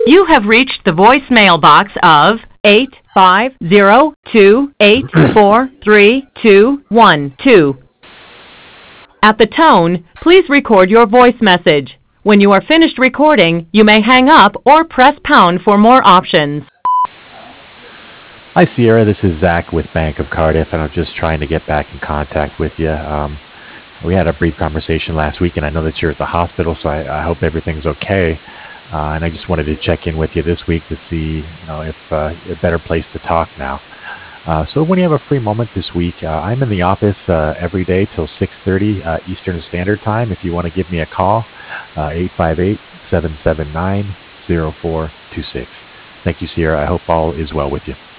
You have reached the voicemail box of 85028432212. At the tone, please record your voice message. When you are finished recording, you may hang up or press pound for more options. Hi, Sierra. This is Zach with Bank of Cardiff, and I'm just trying to get back in contact with you. We had a brief conversation last week, and I know that you're at the hospital, so I hope everything's okay. And I just wanted to check in with you this week to see, if a better place to talk now. So when you have a free moment this week, I'm in the office every day till 6:30 Eastern Standard Time. If you want to give me a call, 858-779-0426. Thank you, Sierra. I hope all is well with you.